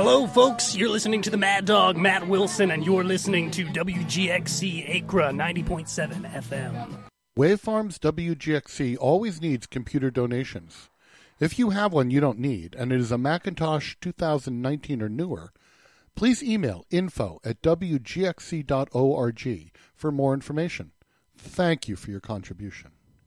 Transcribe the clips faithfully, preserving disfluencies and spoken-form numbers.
Hello, folks. You're listening to the Mad Dog, Matt Wilson, and you're listening to W G X C Acra ninety point seven F M. Wavefarms W G X C always needs computer donations. If you have one you don't need, and it is a Macintosh two thousand nineteen or newer, please email info at w g x c dot org for more information. Thank you for your contribution.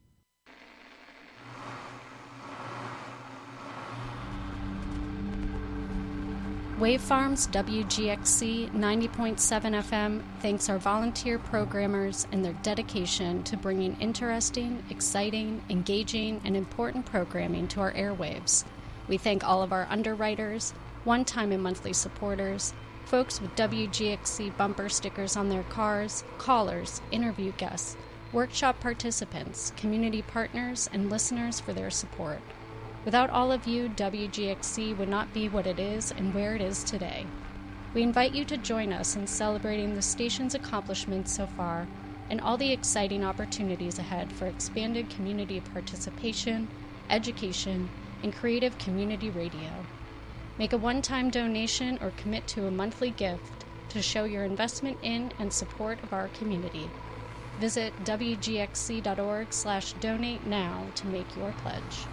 Wavefarms W G X C ninety point seven F M thanks our volunteer programmers and their dedication to bringing interesting, exciting, engaging, and important programming to our airwaves. We thank all of our underwriters, one-time and monthly supporters, folks with W G X C bumper stickers on their cars, callers, interview guests, workshop participants, community partners, and listeners for their support. Without all of you, W G X C would not be what it is and where it is today. We invite you to join us in celebrating the station's accomplishments so far and all the exciting opportunities ahead for expanded community participation, education, and creative community radio. Make a one-time donation or commit to a monthly gift to show your investment in and support of our community. Visit w g x c dot org slash donate now to make your pledge.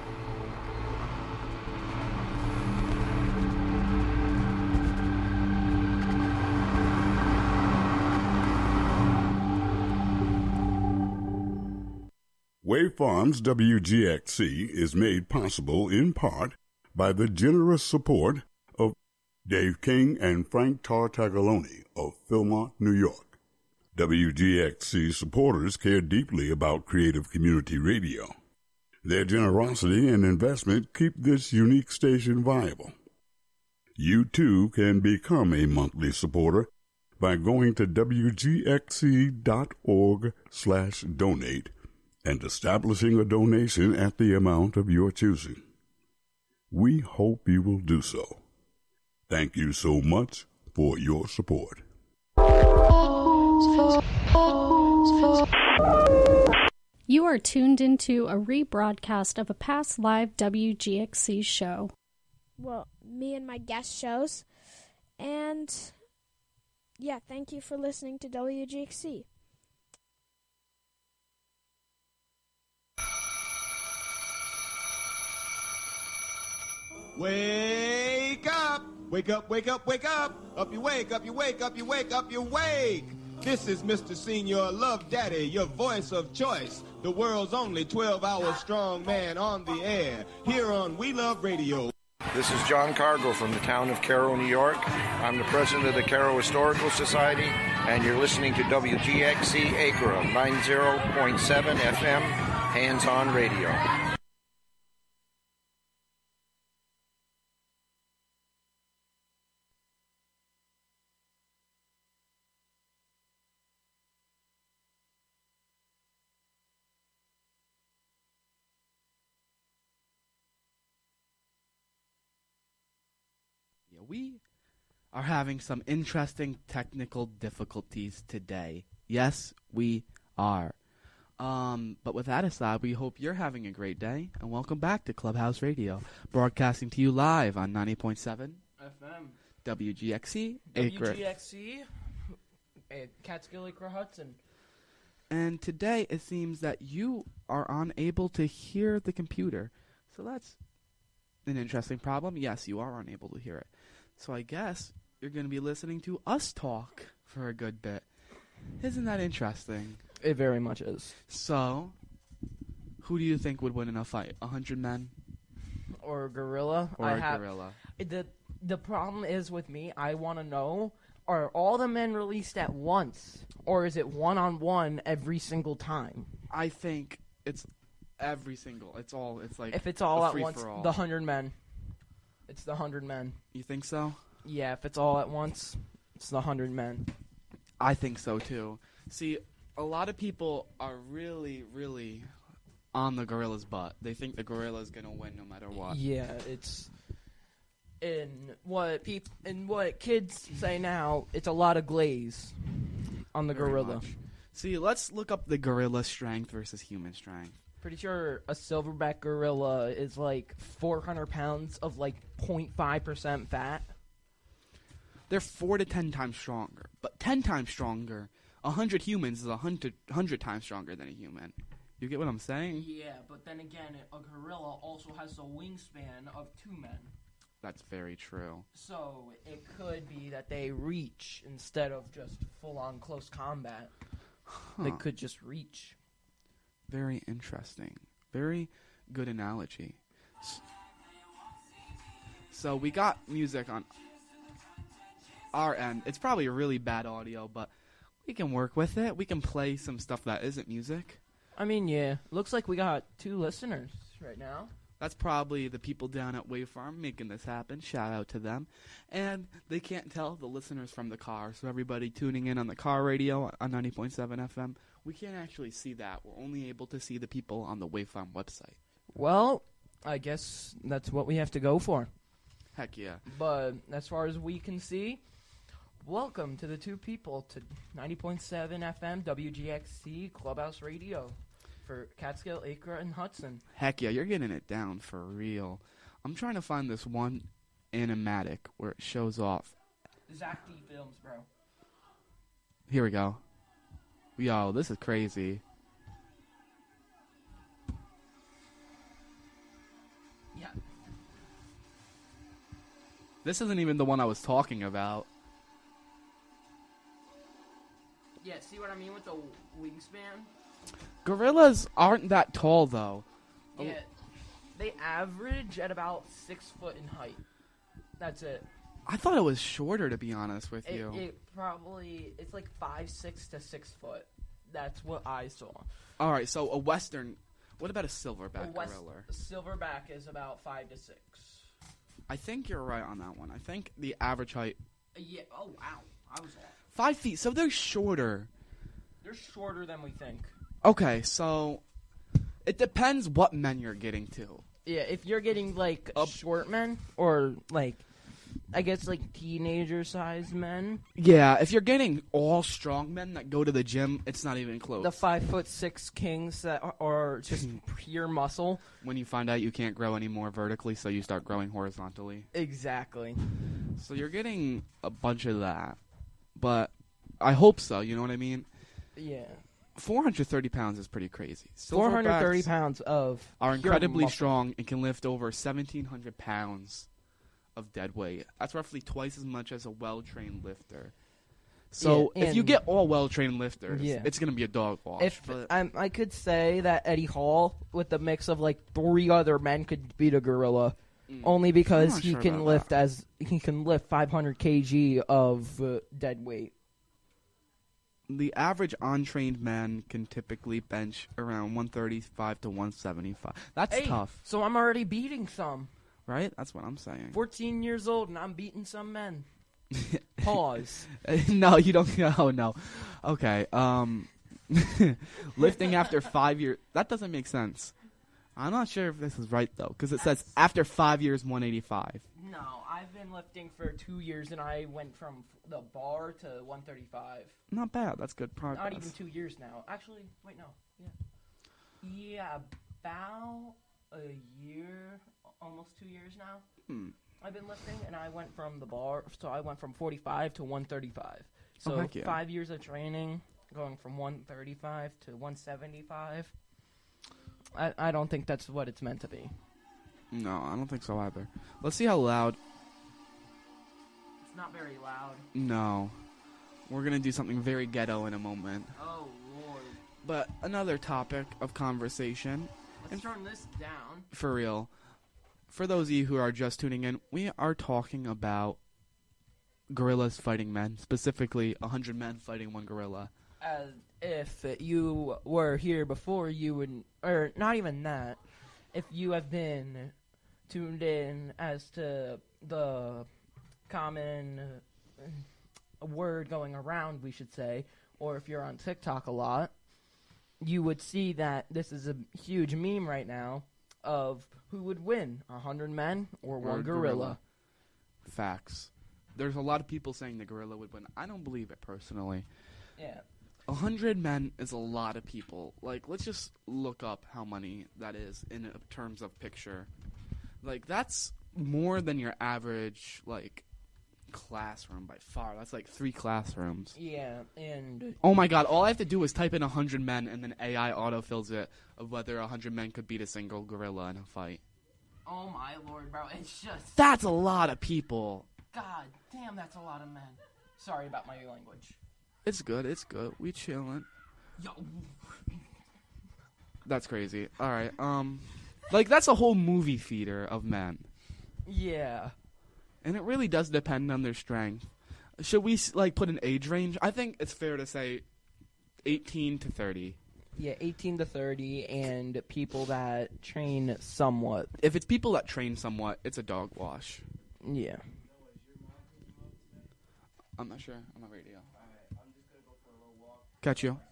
Wavefarms W G X C is made possible in part by the generous support of Dave King and Frank Tartaglione of Philmont, New York. W G X C supporters care deeply about creative community radio. Their generosity and investment keep this unique station viable. You too can become a monthly supporter by going to w g x c dot org slash donate and establishing a donation at the amount of your choosing. We hope you will do so. Thank you so much for your support. You are tuned into a rebroadcast of a past live W G X C show. Well, me and my guest shows. And, yeah, thank you for listening to W G X C. Wake up! Wake up, wake up, wake up! Up you wake, up you wake, up you wake, up you wake! This is Mister Senior Love Daddy, your voice of choice, the world's only twelve-hour strong man on the air, here on We Love Radio. This is John Cargo from the town of Cairo, New York. I'm the president of the Cairo Historical Society, and you're listening to W G X C Acra ninety point seven F M, hands-on radio. We are having some interesting technical difficulties today. Yes, we are. Um, but with that aside, we hope you're having a great day, and welcome back to Clubhouse Radio, broadcasting to you live on ninety point seven F M. W G X C, W G X C, Catskill Acre Hudson. And today it seems that you are unable to hear the computer. So that's an interesting problem. Yes, you are unable to hear it. So I guess you're going to be listening to us talk for a good bit. Isn't that interesting? It very much is. So, who do you think would win in a fight? A hundred men? Or a gorilla? Or I a have, gorilla. The, the problem is with me, I want to know, are all the men released at once? Or is it one-on-one every single time? I think it's every single. It's all, it's like If it's all a at once, free-for-all. the hundred men. It's the hundred men. You think so? Yeah, if it's all at once, it's the hundred men. I think so too. See, a lot of people are really, really on the gorilla's butt. They think the gorilla's gonna win no matter what. Yeah, it's in what peop in what kids say now. It's a lot of glaze on the Very gorilla. much. See, let's look up the gorilla strength versus human strength. Pretty sure a silverback gorilla is like four hundred pounds of like zero point five percent fat. they're four to ten times stronger. But ten times stronger, a hundred humans is a hundred hundred times stronger than a human. You get what I'm saying? Yeah, but then again, a gorilla also has the wingspan of two men. That's very true. So it could be that they reach instead of just full-on close combat. Huh. They could just reach. Very interesting. Very good analogy. So we got music on our end. It's probably really bad audio, but we can work with it. We can play some stuff that isn't music. I mean, yeah. Looks like we got two listeners right now. That's probably the people down at Wave Farm making this happen. Shout out to them. And they can't tell the listeners from the car. So everybody tuning in on the car radio on ninety point seven F M, we can't actually see that. We're only able to see the people on the Wave Farm website. Well, I guess that's what we have to go for. Heck yeah. But as far as we can see, welcome to the two people to ninety point seven F M W G X C Clubhouse Radio for Catskill, Acre, and Hudson. Heck yeah, you're getting it down for real. I'm trying to find this one animatic where it shows off. Zach D Films, bro. Here we go. Yo, this is crazy. Yeah. This isn't even the one I was talking about. Yeah, see what I mean with the wingspan? Gorillas aren't that tall, though. Yeah, they average at about six foot in height. That's it. I thought it was shorter, to be honest with It, you. it probably, it's like five, six to six foot. That's what I saw. All right, so a western. What about a silverback A west, gorilla? Silverback is about five to six. I think you're right on that one. I think the average height. Uh, yeah. Oh wow, I was off. Five feet. So they're shorter. They're shorter than we think. Okay, so it depends what men you're getting to. Yeah, if you're getting like Up. short men or like, I guess like teenager-sized men. Yeah, if you're getting all strong men that go to the gym, it's not even close. The five foot six kings that are, are just pure muscle. When you find out you can't grow anymore vertically, so you start growing horizontally. Exactly. So you're getting a bunch of that, but I hope so. You know what I mean? Yeah. four hundred thirty pounds is pretty crazy. four hundred thirty Silverbacks pounds of are pure incredibly muscle. strong and can lift over seventeen hundred pounds of dead weight. That's roughly twice as much as a well-trained lifter. So Yeah, if you and- get all well-trained lifters, Yeah. it's going to be a dog wash. If but I'm, I could say that Eddie Hall, with the mix of like three other men, could beat a gorilla, Mm. only because not he sure can about lift that. as he can lift five hundred kilograms of uh, dead weight. the average untrained man can typically bench around one thirty-five to one seventy-five. That's Hey, tough, so I'm already beating some. right? That's what I'm saying. fourteen years old and I'm beating some men. Pause. No, you don't. Oh, no. Okay. Um, lifting after five years. That doesn't make sense. I'm not sure if this is right, though, because it says after five years, one eighty-five. No, I've been lifting for two years and I went from the bar to one thirty-five. Not bad. That's good progress. Not even two years now. Actually, wait, no. Yeah. Yeah, about a year, almost two years now. Hmm. I've been lifting, and I went from the bar, so I went from forty-five to one thirty-five. So Oh, heck yeah. five years of training, going from one thirty-five to one seventy-five. I, I don't think that's what it's meant to be. No, I don't think so either. Let's see how loud. It's not very loud. No. We're going to do something very ghetto in a moment. Oh, Lord. But another topic of conversation, Let's turn this down. for real. For those of you who are just tuning in, we are talking about gorillas fighting men, specifically one hundred men fighting one gorilla. As if you were here before, you would, or not even that, if you have been tuned in as to the common uh, word going around, we should say, or if you're on TikTok a lot, you would see that this is a huge meme right now of who would win, a hundred men or, Or one a gorilla. gorilla. Facts. There's a lot of people saying the gorilla would win. I don't believe it personally. Yeah. A hundred men is a lot of people. Like, let's just look up how many that is in uh, terms of picture. Like, that's more than your average, like, classroom by far. That's like three classrooms. Yeah, and Oh my god, all I have to do is type in one hundred men, and then A I autofills it of whether one hundred men could beat a single gorilla in a fight. oh my lord, bro, it's just That's a lot of people. God damn, that's a lot of men. Sorry about my language. It's good, it's good. We chilling. Yo, That's crazy. Alright, um... like, that's a whole movie theater of men. yeah. And it really does depend on their strength. Should we, like, put an age range? I think it's fair to say eighteen to thirty. Yeah, eighteen to thirty, and people that train somewhat. If it's people that train somewhat, it's a dog wash. Yeah. I'm not sure. I'm on radio. Catch you.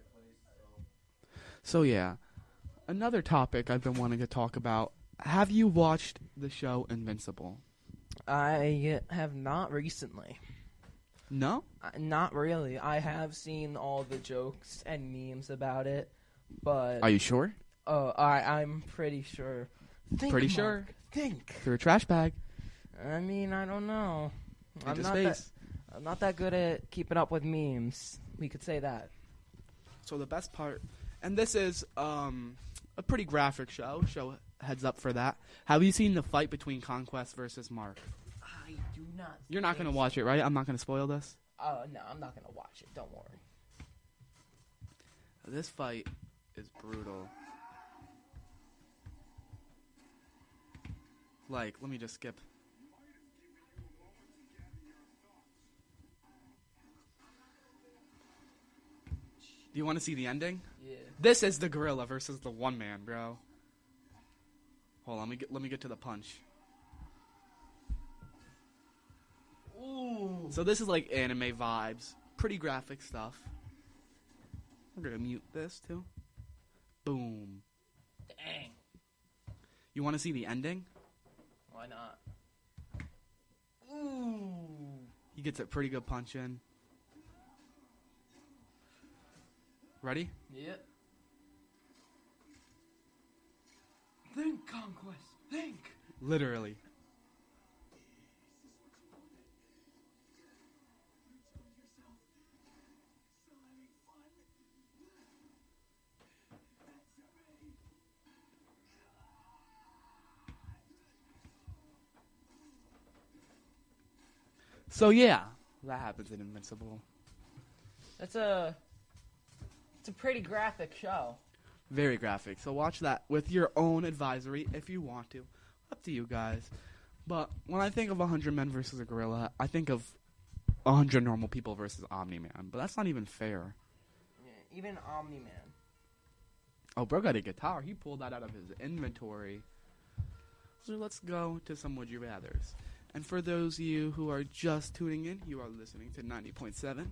So, yeah. Another topic I've been wanting to talk about. Have you watched the show Invincible? I have not recently. No? Uh, not really. I have seen all the jokes and memes about it, but... Are you sure? Oh, I, I'm pretty sure. Think, Pretty Mark, sure? Think. Through a trash bag. I mean, I don't know. I'm Into not, that, space. I'm not that good at keeping up with memes. We could say that. So the best part... And this is um, a pretty graphic show. Show heads up for that. Have you seen the fight between Conquest versus Mark? I do not. You're not going to think watch it, right? I'm not going to spoil this. so. Uh, no, I'm not going to watch it. Don't worry. This fight is brutal. Like, let me just skip. Do you want to see the ending? Yeah. This is the gorilla versus the one man, bro. Hold on, let me get, let me get to the punch. Ooh. So this is like anime vibes. Pretty graphic stuff. We're gonna mute this too. Boom. Dang. You want to see the ending? Why not? Ooh. He gets a pretty good punch in. Ready? Yep. Think, Conquest. Think. Literally. So yeah, that happens in Invincible. That's a. It's a pretty graphic show. Very graphic. So watch that with your own advisory if you want to. Up to you guys. But when I think of one hundred men versus a gorilla, I think of one hundred normal people versus Omni-Man. But that's not even fair. Yeah, even Omni-Man. Oh, bro got a guitar. He pulled that out of his inventory. So let's go to some Would You Rathers. And for those of you who are just tuning in, you are listening to ninety point seven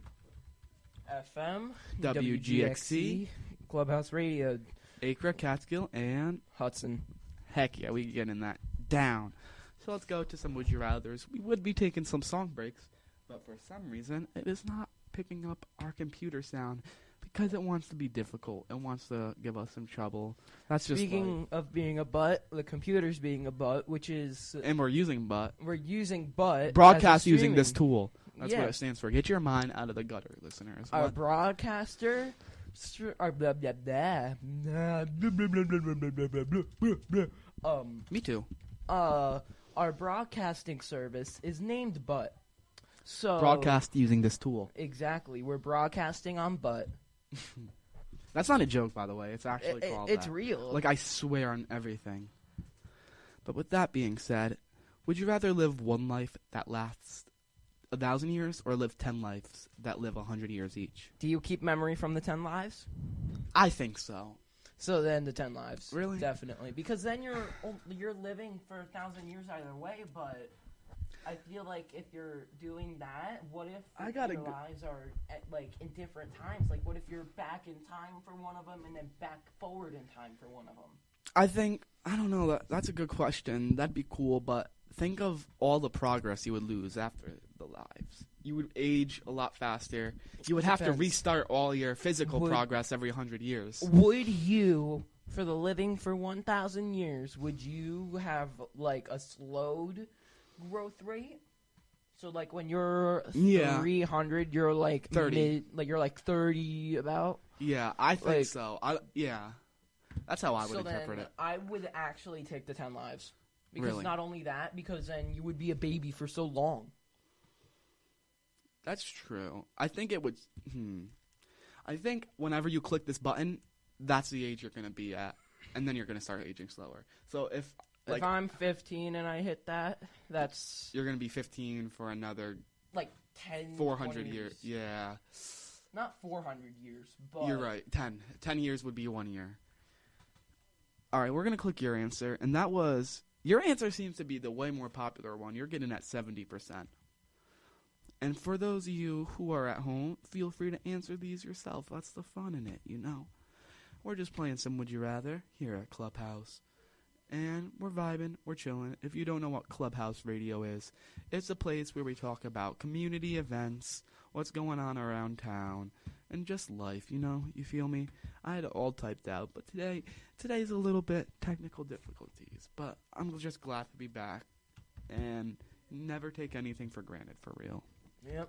F M, W G X C, Clubhouse Radio, Acra, Catskill, and Hudson. heck yeah, we getting that down. So let's go to some Would You Rathers. We would be taking some song breaks, but for some reason, it is not picking up our computer sound because it wants to be difficult. It wants to give us some trouble. That's just Speaking like, of being a butt, the computer's being a butt, which is and we're using butt. we're using butt. Broadcast as a using this streaming. tool. That's Yeah. what it stands for. Get your mind out of the gutter, listeners. Our What? broadcaster, str- our blah blah blah, blah, blah, blah, blah, blah, blah, blah, blah, blah, blah, blah. um, Me too. uh, our broadcasting service is named Butt. So Broadcast using this tool. exactly, we're broadcasting on Butt. That's not a joke, by the way. It's actually I- I- called it's that. real. Like, I swear on everything. But with that being said, would you rather live one life that lasts a thousand years or live ten lives that live a hundred years each? Do you keep memory from the ten lives? I think so. So then the ten lives, Really? definitely, because then you're you're living for a thousand years either way. But I feel like if you're doing that, what if I gotta your go- lives are at, like in different times? Like, what if you're back in time for one of them and then back forward in time for one of them? I think, I don't know, that, that's a good question. That'd be cool, but think of all the progress you would lose after the lives. You would age a lot faster. You would have to Depends. restart all your physical Would- progress every hundred years. Would you, for the living for one thousand years, would you have like a slowed growth rate? So like when you're Yeah. three hundred, you're like thirty. mid, like you're like thirty about. Yeah, I think Like- so. I yeah, that's how I would so interpret then it. I would actually take the ten lives because Really? not only that, because then you would be a baby for so long. That's true. I think it would. Hmm. I think whenever you click this button, that's the age you're gonna be at, and then you're gonna start aging slower. So if like if I'm fifteen and I hit that, that's you're gonna be fifteen for another like ten, four hundred twenty years. Yeah, Not four hundred years, but you're right. Ten. Ten years would be one year. All right, we're gonna click your answer, and that was your answer. Seems to be the way more popular one. You're getting at seventy percent. And for those of you who are at home, feel free to answer these yourself. That's the fun in it, you know. We're just playing some Would You Rather here at Clubhouse. And we're vibing, we're chilling. If you don't know what Clubhouse Radio is, it's a place where we talk about community events, what's going on around town, and just life, you know. You feel me? I had it all typed out, but today, today's a little bit technical difficulties. But I'm just glad to be back. And never take anything for granted, for real. Yep.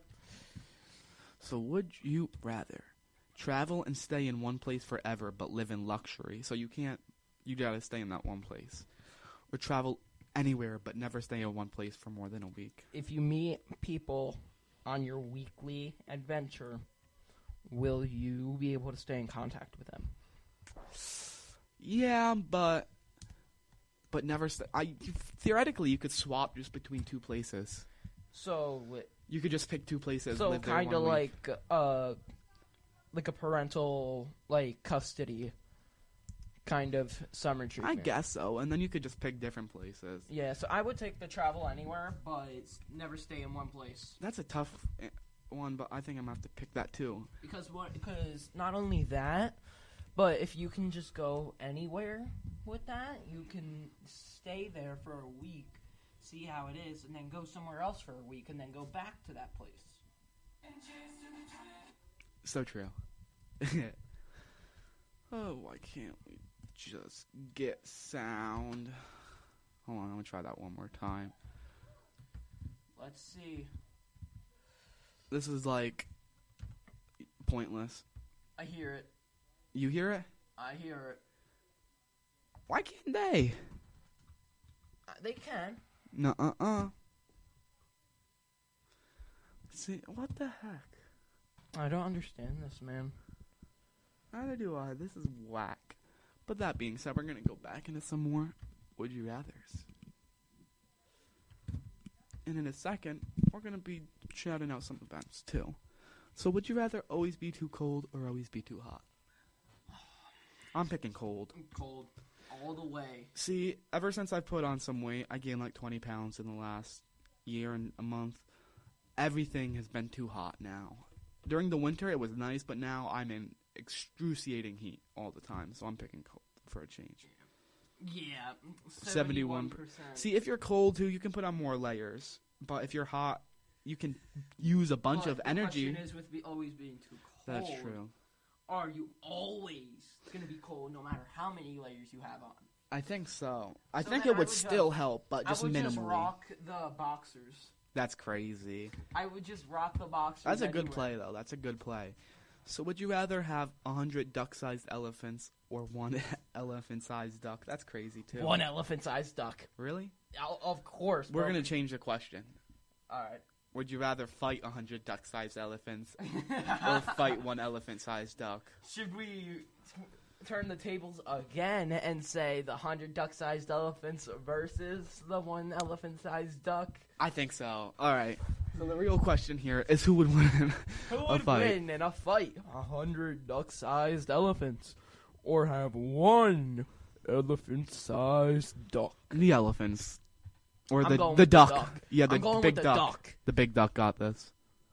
So would you rather travel and stay in one place forever but live in luxury? So you can't, you gotta stay in that one place. Or travel anywhere but never stay in one place for more than a week? If you meet people on your weekly adventure, will you be able to stay in contact with them? Yeah, but but never stay. I theoretically you could swap just between two places. So You could just pick two places. So live there kind of one week. like uh, like a parental like custody kind of summer I treatment. guess so, and then you could just pick different places. Yeah, so I would take the travel anywhere, but never stay in one place. That's a tough eh, one, but I think I'm gonna have to pick that too. Because what? Because not only that, but if you can just go anywhere with that, you can stay there for a week, see how it is, and then go somewhere else for a week, and then go back to that place. So true. Oh, why can't we just get sound? Hold on, I'm gonna try that one more time. Let's see. This is like pointless. I hear it. You hear it? I hear it. Why can't they? Uh, they can. No, uh, uh. See, what the heck? I don't understand this, man. Neither do I. This is whack. But that being said, we're gonna go back into some more Would You Rathers. And in a second, we're gonna be shouting out some events too. So, would you rather always be too cold or always be too hot? I'm picking cold. Cold all the way. See, ever since I put on some weight, I gained like twenty pounds in the last year and a month. Everything has been too hot now. During the winter, it was nice, but now I'm in excruciating heat all the time, so I'm picking cold for a change. Yeah, seventy-one percent. See, if you're cold, too, you can put on more layers. But if you're hot, you can use a bunch but of the energy. The question is with be always being too cold. That's true. Are you always going to be cold no matter how many layers you have on? I think so. I So think then it I would would still just- help, but just I would minimally. just rock the boxers. That's crazy. I would just rock the boxers. That's a good anywhere. play, though. That's a good play. So would you rather have a hundred duck-sized elephants or one elephant-sized duck? That's crazy, too. One elephant-sized duck. Really? O- Of course. We're bro. going to change the question. All right. Would you rather fight a hundred duck-sized elephants or fight one elephant-sized duck? Should we t- turn the tables again and say the hundred duck-sized elephants versus the one elephant-sized duck? I think so. All right. So the real question here is who would win Who a would fight? win in a fight? A hundred duck-sized elephants, or have one elephant-sized duck? The elephants. Or I'm the going the with the duck. duck. Yeah, the I'm going big with the duck. duck. The big duck got this.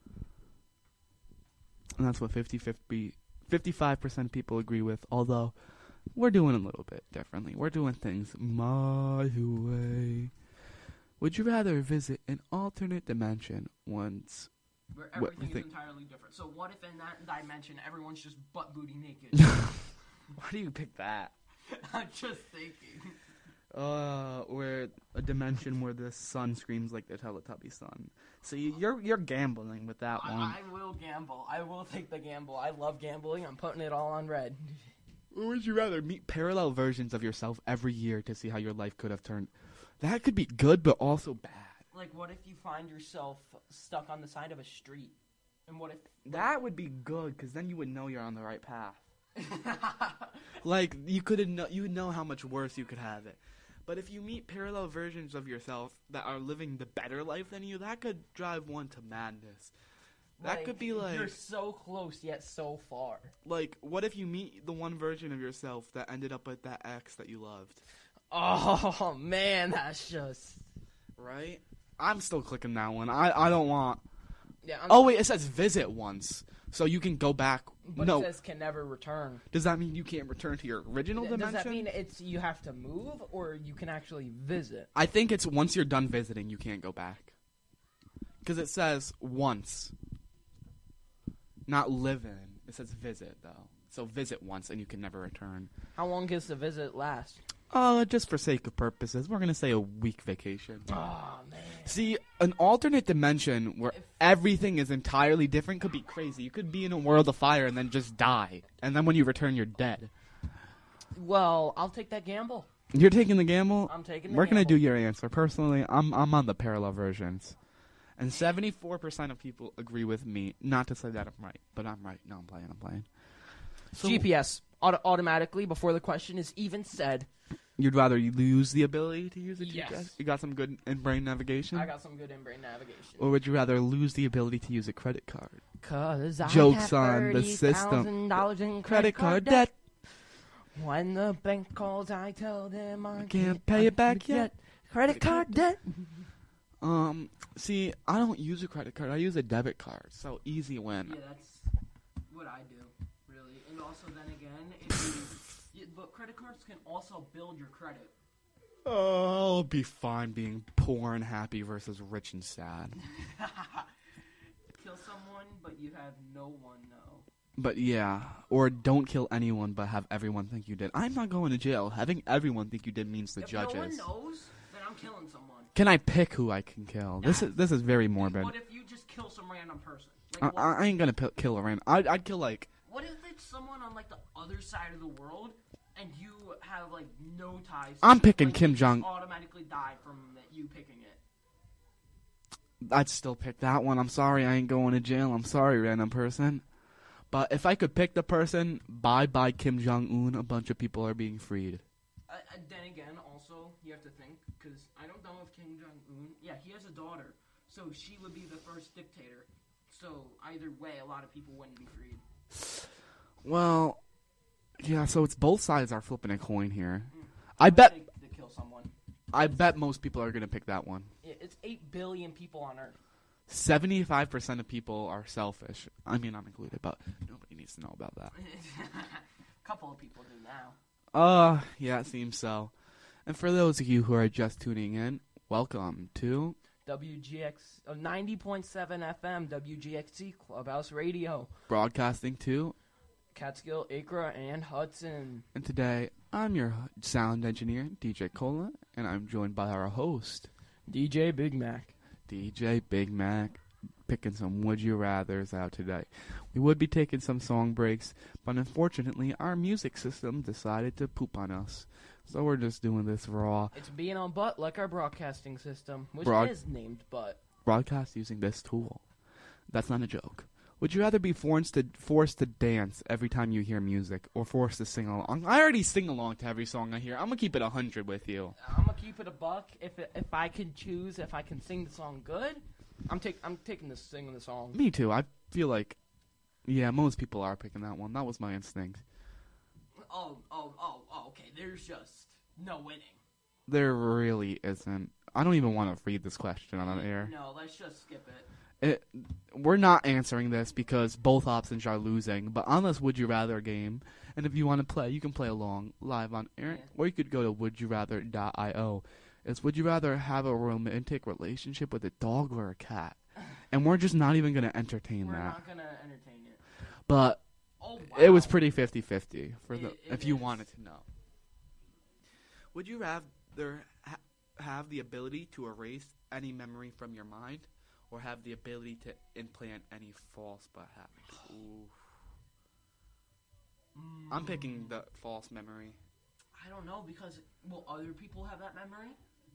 And that's what fifty fifty, fifty-five percent of people agree with, although we're doing a little bit differently. We're doing things my way. Would you rather visit an alternate dimension once? Where What everything you is think? entirely different. So what if in that dimension everyone's just butt booty naked? Why do you pick that? I'm just thinking. Uh, where a dimension where the sun screams like the Teletubby sun. So you, you're you're gambling with that I, one. I will gamble. I will take the gamble. I love gambling. I'm putting it all on red. Or would you rather meet parallel versions of yourself every year to see how your life could have turned? That could be good, but also bad. Like, what if you find yourself stuck on the side of a street? And what if... That would be good, because then you would know you're on the right path. Like, you could know, you would know how much worse you could have it. But if you meet parallel versions of yourself that are living the better life than you, that could drive one to madness. That like, could be like... You're so close, yet so far. Like, what if you meet the one version of yourself that ended up with that ex that you loved? Oh, man, that's just... Right? I'm still clicking that one. I, I don't want... Yeah, I'm oh, wait, it says visit once. So you can go back. But no. it says can never return. Does that mean you can't return to your original Th- dimension? Does that mean it's you have to move, or you can actually visit? I think it's once you're done visiting, you can't go back. Because it says once. Not live in. It says visit, though. So visit once, and you can never return. How long does the visit last? Uh, just for sake of purposes, we're going to say a week vacation. Oh, man. See, an alternate dimension where everything is entirely different could be crazy. You could be in a world of fire and then just die. And then when you return, you're dead. Well, I'll take that gamble. You're taking the gamble? I'm taking the We're gamble. going to do your answer. Personally, I'm I'm on the parallel versions. And seventy-four percent of people agree with me. Not to say that I'm right, but I'm right. No, I'm playing, I'm playing. So, G P S, auto- automatically, before the question is even said. You'd rather you lose the ability to use a Yes. G P S? You got some good in-brain navigation? I got some good in-brain navigation. Or would you rather lose the ability to use a credit card? Cause Jokes I on have the thirty system. thousand dollars in Credit card debt. When the bank calls, I tell them I Can't pay it back yet. Credit card debt. Um, see, I don't use a credit card. I use a debit card. So easy win. Yeah, that's what I do, really. And also, then again, if you, you, but credit cards can also build your credit. Oh, I'll be fine being poor and happy versus rich and sad. Kill someone, but you have no one know. But yeah, or don't kill anyone but have everyone think you did. I'm not going to jail. Having everyone think you did means the if judges. no one knows, then I'm killing someone. Can I pick who I can kill? Nah. This is this is very morbid. What if you just kill some random person? Like, I, I ain't gonna p- kill a random. I'd, I'd kill like. What if it's someone on like the other side of the world, and you have like no ties? I'm picking like, Kim you just Jong. Automatically die from you picking it. I'd still pick that one. I'm sorry, I ain't going to jail. I'm sorry, random person. But if I could pick the person, bye bye Kim Jong Un. A bunch of people are being freed. Uh, uh, then again, also you have to think because I don't know if Kim Jong Un. Yeah, he has a daughter, so she would be the first dictator. So either way, a lot of people wouldn't be freed. Well, yeah. So it's both sides are flipping a coin here. Mm. I bet. To kill someone. I bet most people are gonna pick that one. Yeah, it's eight billion people on Earth. Seventy-five percent of people are selfish. I mean, I'm included, but nobody needs to know about that. A couple of people do now. Uh, yeah, it seems so. And for those of you who are just tuning in, welcome to W G X uh, ninety point seven F M, W G X C Clubhouse Radio, broadcasting to Catskill, Acra, and Hudson. And today, I'm your sound engineer, D J Cola, and I'm joined by our host, D J Big Mac. D J Big Mac, picking some Would You Rathers out today. We would be taking some song breaks, but unfortunately, our music system decided to poop on us. So we're just doing this raw. It's being on butt like our broadcasting system, which Broad- is named butt. Broadcast using this tool. That's not a joke. Would you rather be forced to forced to dance every time you hear music, or forced to sing along? I already sing along to every song I hear. I'm gonna keep it a hundred with you. I'm gonna keep it a buck. If it, if I can choose, if I can sing the song good, I'm take I'm taking the singing the song. Me too. I feel like, yeah, most people are picking that one. That was my instinct. Oh oh oh oh. Okay, there's just no winning. There really isn't. I don't even want to read this question on the air. No, let's just skip it. It, we're not answering this because both options are losing, but on this Would You Rather game, and if you want to play, you can play along live on air, Yeah. or you could go to would you rather dot io. It's would you rather have a romantic relationship with a dog or a cat? And we're just not even going to entertain We're that. not gonna entertain it. But Oh, wow. it was pretty fifty-fifty for the It- if it you is. wanted to know. Would you rather either ha- have the ability to erase any memory from your mind, or have the ability to implant any false but happy. Ooh. Mm. I'm picking the false memory. I don't know, because will other people have that memory?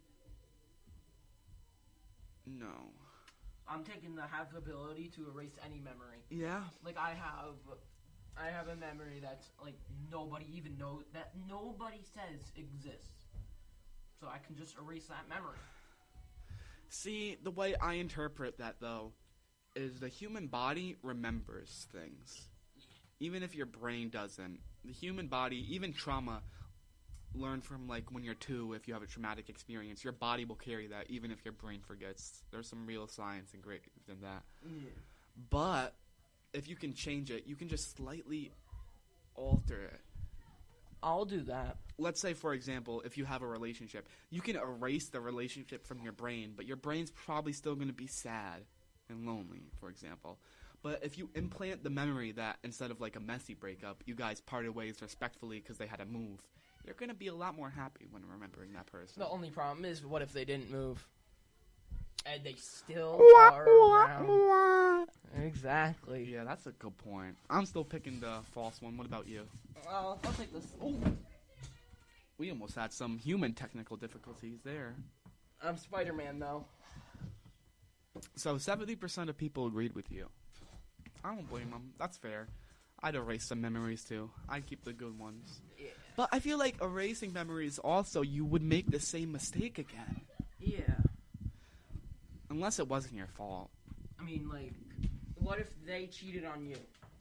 No. I'm taking the have the ability to erase any memory. Yeah. Like I have, I have a memory that's like nobody even knows, that nobody says exists. So I can just erase that memory. See, the way I interpret that, though, is the human body remembers things. Even if your brain doesn't. The human body, even trauma, learn from, like, when you're two, if you have a traumatic experience, your body will carry that, even if your brain forgets. There's some real science and great in that. Yeah. But, if you can change it, you can just slightly alter it. I'll do that. Let's say, for example, if you have a relationship, you can erase the relationship from your brain, but your brain's probably still going to be sad and lonely, for example. But if you implant the memory that instead of like a messy breakup, you guys parted ways respectfully because they had to move, you're going to be a lot more happy when remembering that person. The only problem is, what if they didn't move? And they still are around. Exactly. Yeah, that's a good point. I'm still picking the false one. What about you? Well, I'll take this. Ooh. We almost had some human technical difficulties there. I'm Spider-Man, though. So seventy percent of people agreed with you. I don't blame them. That's fair. I'd erase some memories, too. I'd keep the good ones. Yeah. But I feel like erasing memories also, you would make the same mistake again. Yeah. Unless it wasn't your fault. I mean, like, what if they cheated on you?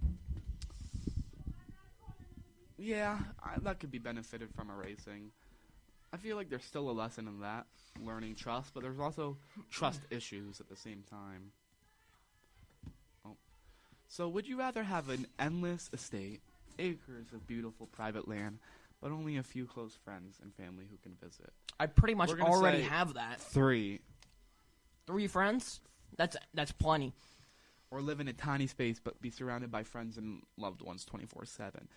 Yeah, I, that could be benefited from erasing. I feel like there's still a lesson in that, learning trust, but there's also trust issues at the same time. Oh. So would you rather have an endless estate, acres of beautiful private land, but only a few close friends and family who can visit? I pretty much We're gonna already say have that. Three. Three friends? That's that's plenty. Or live in a tiny space but be surrounded by friends and loved ones twenty-four seven.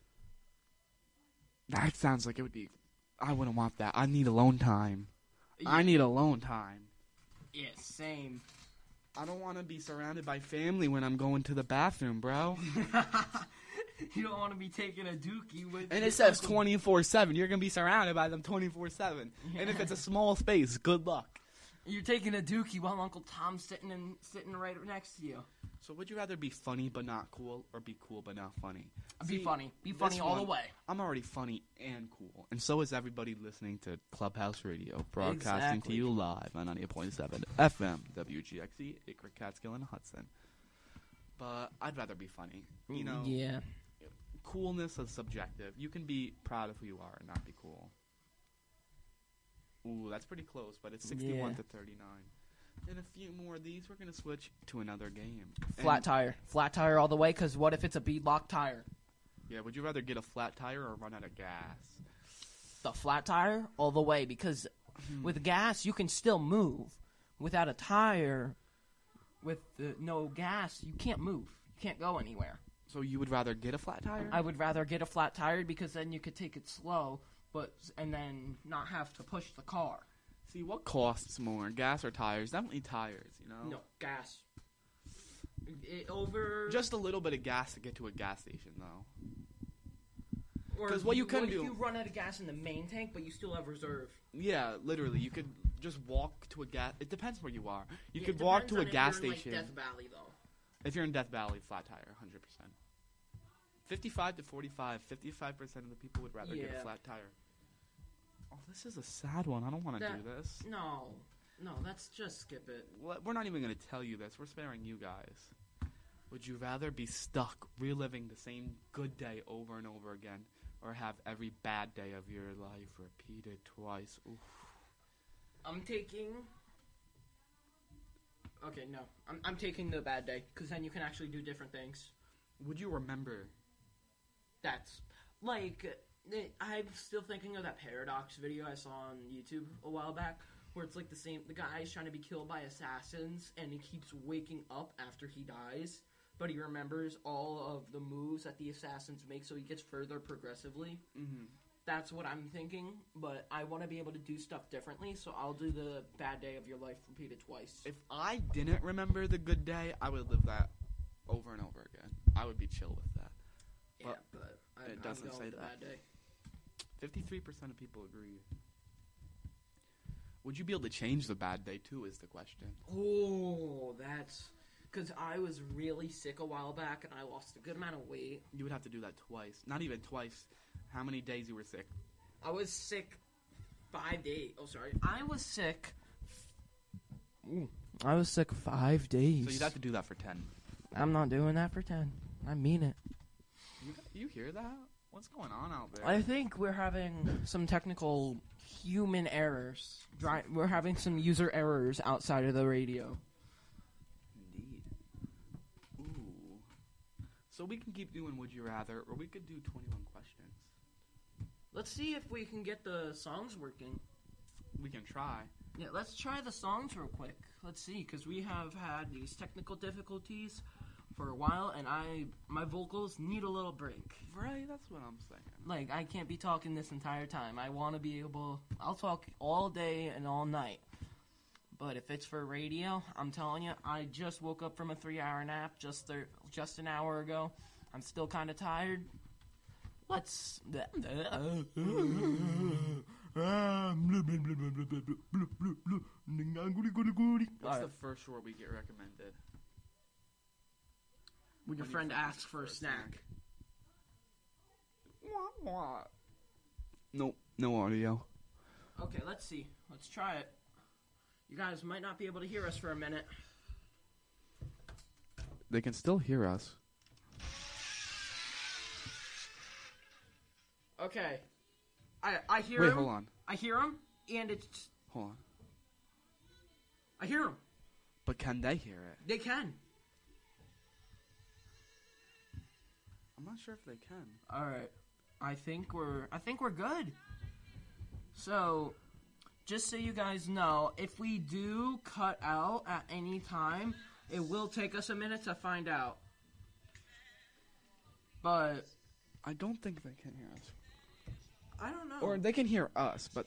That sounds like it would be... I wouldn't want that. I need alone time. Yeah. I need alone time. Yeah, same. I don't want to be surrounded by family when I'm going to the bathroom, bro. You don't want to be taking a dookie with... And it says twenty-four seven. You're going to be surrounded by them twenty-four seven. Yeah. And if it's a small space, good luck. You're taking a dookie while Uncle Tom's sitting in, sitting right next to you. So would you rather be funny but not cool, or be cool but not funny? Be See, funny. Be funny all one, the way. I'm already funny and cool. And so is everybody listening to Clubhouse Radio, broadcasting Exactly. to you live on ninety-eight point seven F M, W G X E, Acre, Catskill, and Hudson. But I'd rather be funny. You know, yeah. Coolness is subjective. You can be proud of who you are and not be cool. Ooh, that's pretty close, but it's sixty-one Yeah. to thirty-nine. In a few more of these, we're going to switch to another game. Flat And- tire. Flat tire all the way, because what if it's a beadlock tire? Yeah, would you rather get a flat tire or run out of gas? The flat tire all the way, because with gas, you can still move. Without a tire, with uh, no gas, you can't move. You can't go anywhere. So you would rather get a flat tire? I would rather get a flat tire, because then you could take it slow, but and then not have to push the car. See, what costs more, gas or tires? Definitely tires, you know? No, gas. It, over... Just a little bit of gas to get to a gas station, though. Or 'cause what you can what do- if you run out of gas in the main tank, but you still have reserve? Yeah, literally. You could just walk to a gas... It depends where you are. You Yeah, could it walk depends to a on if gas you're in, station. Like Death Valley, though. If you're in Death Valley, flat tire, one hundred percent. fifty-five to forty-five. fifty-five percent of the people would rather get Yeah. a flat tire. Oh, this is a sad one. I don't want to That- do this. No. No, let's just skip it. Well, we're not even going to tell you this. We're sparing you guys. Would you rather be stuck reliving the same good day over and over again, or have every bad day of your life repeated twice? Oof. I'm taking... Okay, no. I'm, I'm taking the bad day, because then you can actually do different things. Would you remember? That's... Like, eh, I'm still thinking of that Paradox video I saw on YouTube a while back, where it's like the same... The guy's trying to be killed by assassins, and he keeps waking up after he dies, but he remembers all of the moves that the assassins make, so he gets further progressively. Mm-hmm. that's what I'm thinking, but I want to be able to do stuff differently, so I'll do the bad day of your life repeated twice. If I didn't remember the good day, I would live that over and over again. I would be chill with that. Yeah, but, but I, it doesn't I'm going say with the that. bad day. fifty-three percent of people agree. Would you be able to change the bad day, too, is the question. Oh, that's... Because I was really sick a while back, and I lost a good amount of weight. You would have to do that twice. Not even twice. How many days you were sick? I was sick five days. Oh, sorry. I was sick... Ooh, I was sick five days. So you'd have to do that for ten. I'm not doing that for ten. I mean it. You, you hear that? What's going on out there? I think we're having some technical human errors. Dri- we're having some user errors outside of the radio. Indeed. Ooh. So we can keep doing Would You Rather, or we could do twenty-one questions. Let's see if we can get the songs working. We can try. Yeah, let's try the songs real quick. Let's see, because we have had these technical difficulties for a while, and I my vocals need a little break. Right, that's what I'm saying. Like, I can't be talking this entire time. I want to be able... I'll talk all day and all night. But if it's for radio, I'm telling you, I just woke up from a three-hour nap just th- just an hour ago. I'm still kind of tired. Let's... What's the first word we get recommended? When your friend asks for a snack. Nope, no audio. Okay, let's see. Let's try it. You guys might not be able to hear us for a minute. They can still hear us. Okay. I I hear Wait, him. hold on. I hear him, and it's... Hold on. I hear him. But can they hear it? They can. I'm not sure if they can. All right. I think we're I think we're good. So, just so you guys know, if we do cut out at any time, it will take us a minute to find out. But I don't think they can hear us. I don't know. Or they can hear us, but...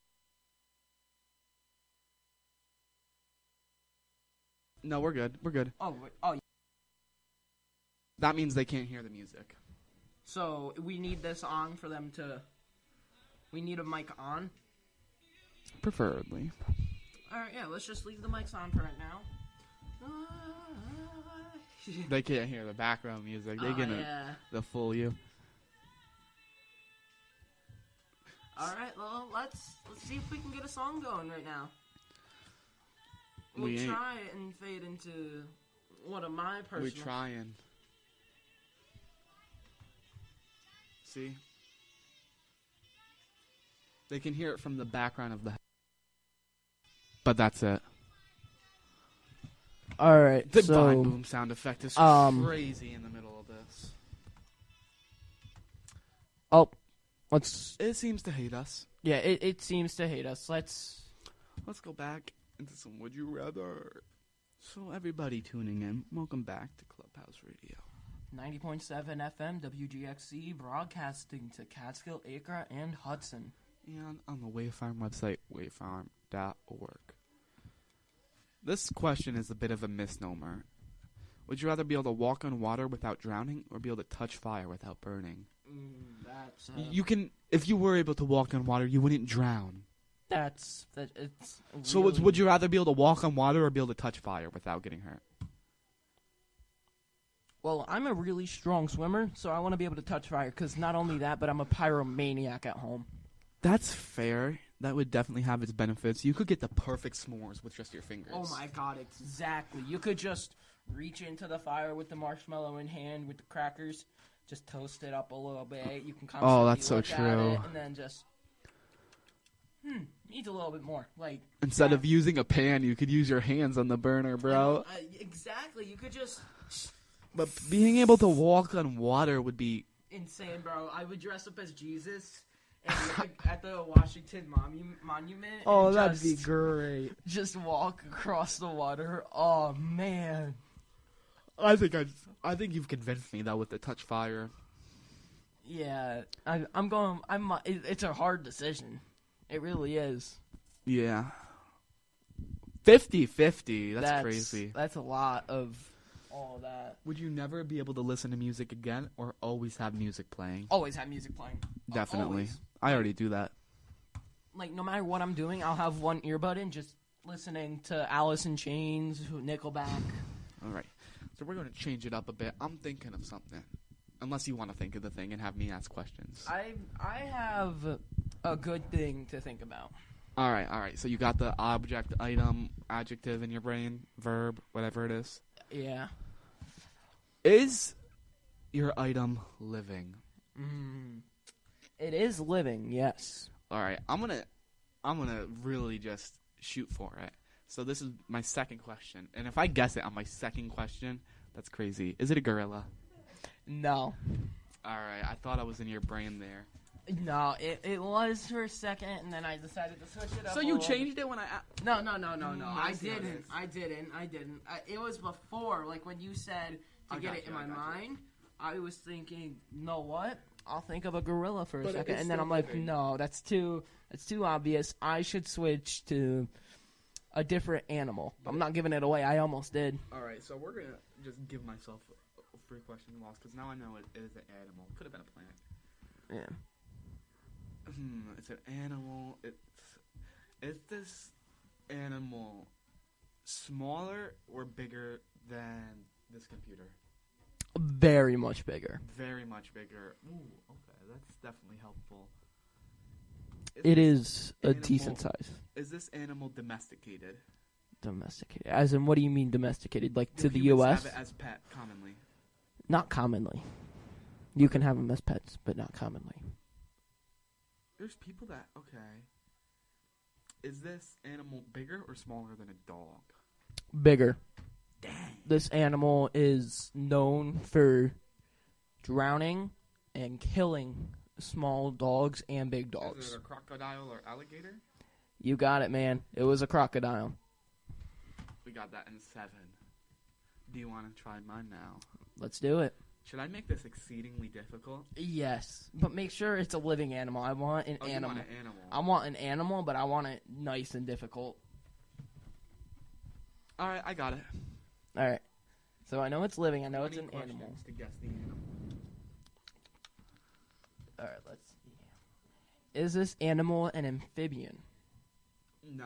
No, we're good. We're good. Oh, wait, oh. That means they can't hear the music. So we need this on for them to... We need a mic on? Preferably. Alright, yeah, let's just leave the mics on for right now. They can't hear the background music. They Oh, can yeah. the full you. Alright, well, let's let's see if we can get a song going right now. We'll We ain't. try and fade into one of my personal... We're trying. See? They can hear it from the background of the... But that's it. Alright, The so... Vine Boom sound effect is um, crazy in the middle of this. Oh, let's... It seems to hate us. Yeah, it, it seems to hate us. Let's... Let's go back into some Would You Rather. So everybody tuning in, welcome back to Clubhouse Radio. ninety point seven F M, W G X C, broadcasting to Catskill, Acre, and Hudson. And on the Wayfarm website, wayfarm dot org. This question is a bit of a misnomer. Would you rather be able to walk on water without drowning or be able to touch fire without burning? Mm, that's... Uh, You can, if you were able to walk on water, you wouldn't drown. That's... That, it's So really- it's, would you rather be able to walk on water or be able to touch fire without getting hurt? Well, I'm a really strong swimmer, so I want to be able to touch fire, because not only that, but I'm a pyromaniac at home. That's fair. That would definitely have its benefits. You could get the perfect s'mores with just your fingers. Oh my god, exactly. You could just reach into the fire with the marshmallow in hand with the crackers, just toast it up a little bit. You can constantly Oh, that's so look at true. it, and then just... Hmm, needs a little bit more. Like Instead yeah. of using a pan, you could use your hands on the burner, bro. Uh, exactly. You could just... But being able to walk on water would be... Insane, bro. I would dress up as Jesus and look at the Washington monu- Monument. Oh, and that'd just, be great. Just walk across the water. Oh, man. I think I, I think you've convinced me though with the touch fire. Yeah, I, I'm going. I'm. It, it's a hard decision. It really is. Yeah. fifty-fifty. That's, That's crazy. That's a lot of all that. Would you never be able to listen to music again, or always have music playing? Always have music playing. Definitely. Always. I already do that. Like, no matter what I'm doing, I'll have one earbud in just listening to Alice in Chains, Nickelback. All right. So we're going to change it up a bit. I'm thinking of something. Unless you want to think of the thing and have me ask questions. I I have a good thing to think about. All right, all right. So you got the object, item, adjective in your brain, verb, whatever it is. Yeah. Is your item living? Mm. It is living, yes. All right. I'm going to I'm going to really just shoot for it. So this is my second question. And if I guess it on my second question, that's crazy. Is it a gorilla? No. All right. I thought I was in your brain there. No, it, it was for a second, and then I decided to switch it up. So a you little. changed it when I... A- no, no, no, no, no. Mm, I, I see how it didn't. is. I didn't. I didn't. I, it was before, like when you said to I get got it you, in I my got you. mind, I was thinking, you know what? I'll think of a gorilla for a But it second, is and then still I'm like, living. no, that's too that's too obvious. I should switch to a different animal. I'm not giving it away. I almost did. All right. So we're going to just give myself a, a free question loss because now I know it, it is an animal. Could have been a plant. Yeah. Hmm, it's an animal. It's is this animal smaller or bigger than this computer? Very much bigger. Very much bigger. Ooh, okay, that's definitely helpful. It this is a animal- decent size. Is this animal domesticated? Domesticated. As in, what do you mean domesticated? Like Do to the humans U S? have it as pet commonly? Not commonly. You can have them as pets, but not commonly. There's people that okay. Is this animal bigger or smaller than a dog? Bigger. Dang. This animal is known for drowning and killing small dogs and big Is dogs. it a crocodile or alligator? You got it, man. It was a crocodile. We got that in seven. Do you want to try mine now? Let's do it. Should I make this exceedingly difficult? Yes, but make sure it's a living animal. I want an Oh, you animal. want an animal. I want an animal, but I want it nice and difficult. All right, I got it. All right. So I know it's living. I know it's twenty an animal. questions to guess the animal. All right, let's see. Is this animal an amphibian? Nah.